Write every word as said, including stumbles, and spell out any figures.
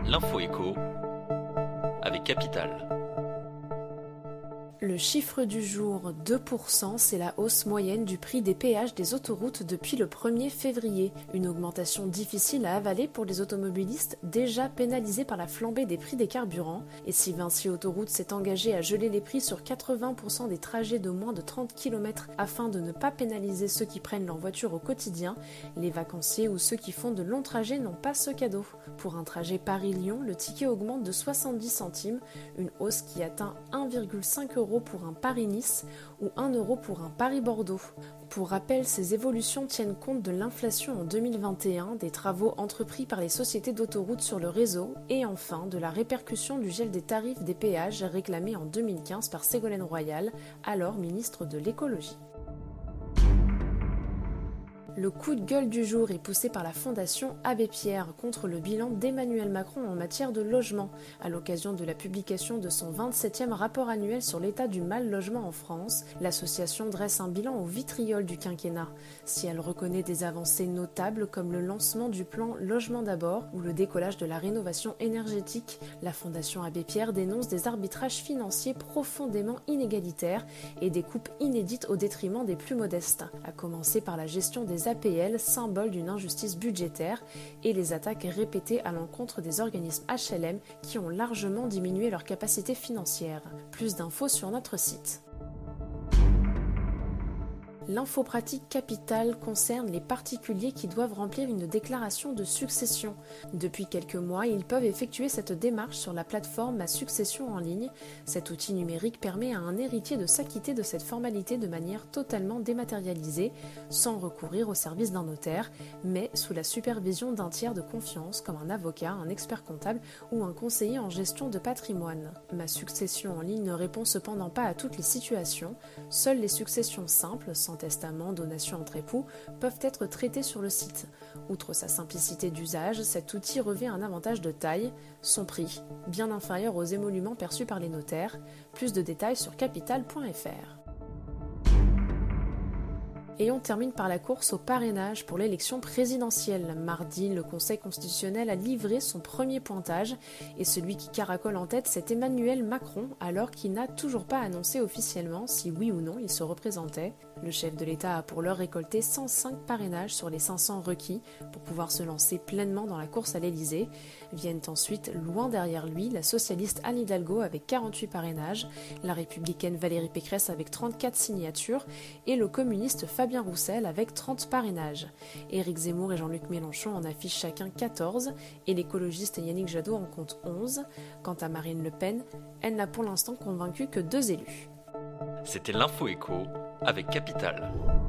L'info écho avec Capital. Le chiffre du jour, deux pour cent, c'est la hausse moyenne du prix des péages des autoroutes depuis le premier février. Une augmentation difficile à avaler pour les automobilistes déjà pénalisés par la flambée des prix des carburants. Et si Vinci Autoroute s'est engagé à geler les prix sur quatre-vingts pour cent des trajets de moins de trente kilomètres afin de ne pas pénaliser ceux qui prennent leur voiture au quotidien, les vacanciers ou ceux qui font de longs trajets n'ont pas ce cadeau. Pour un trajet Paris-Lyon, le ticket augmente de soixante-dix centimes, une hausse qui atteint un virgule cinq euros pour un Paris-Nice ou un euro pour un Paris-Bordeaux. Pour rappel, ces évolutions tiennent compte de l'inflation en deux mille vingt et un, des travaux entrepris par les sociétés d'autoroutes sur le réseau et enfin de la répercussion du gel des tarifs des péages réclamé en deux mille quinze par Ségolène Royal, alors ministre de l'écologie. Le coup de gueule du jour est poussé par la Fondation Abbé Pierre contre le bilan d'Emmanuel Macron en matière de logement, à l'occasion de la publication de son vingt-septième rapport annuel sur l'état du mal-logement en France. L'association dresse un bilan au vitriol du quinquennat. Si elle reconnaît des avancées notables comme le lancement du plan Logement d'abord ou le décollage de la rénovation énergétique, la Fondation Abbé Pierre dénonce des arbitrages financiers profondément inégalitaires et des coupes inédites au détriment des plus modestes, à commencer par la gestion des A P L, symbole d'une injustice budgétaire, et les attaques répétées à l'encontre des organismes H L M qui ont largement diminué leur capacité financière. Plus d'infos sur notre site. L'info pratique Capital concerne les particuliers qui doivent remplir une déclaration de succession. Depuis quelques mois, ils peuvent effectuer cette démarche sur la plateforme Ma Succession en ligne. Cet outil numérique permet à un héritier de s'acquitter de cette formalité de manière totalement dématérialisée, sans recourir au service d'un notaire, mais sous la supervision d'un tiers de confiance comme un avocat, un expert comptable ou un conseiller en gestion de patrimoine. Ma Succession en ligne ne répond cependant pas à toutes les situations. Seules les successions simples, sans testament, donation entre époux, peuvent être traités sur le site. Outre sa simplicité d'usage, cet outil revêt un avantage de taille, son prix, bien inférieur aux émoluments perçus par les notaires. Plus de détails sur capital point f r. Et on termine par la course au parrainage pour l'élection présidentielle. Mardi, le Conseil constitutionnel a livré son premier pointage et celui qui caracole en tête, c'est Emmanuel Macron, alors qu'il n'a toujours pas annoncé officiellement si oui ou non il se représentait. Le chef de l'État a pour l'heure récolté cent cinq parrainages sur les cinq cents requis pour pouvoir se lancer pleinement dans la course à l'Élysée. Viennent ensuite, loin derrière lui, la socialiste Anne Hidalgo avec quarante-huit parrainages, la républicaine Valérie Pécresse avec trente-quatre signatures et le communiste Fabien Roussel avec trente parrainages. Éric Zemmour et Jean-Luc Mélenchon en affichent chacun quatorze et l'écologiste Yannick Jadot en compte onze. Quant à Marine Le Pen, elle n'a pour l'instant convaincu que deux élus. C'était l'info écho avec Capital.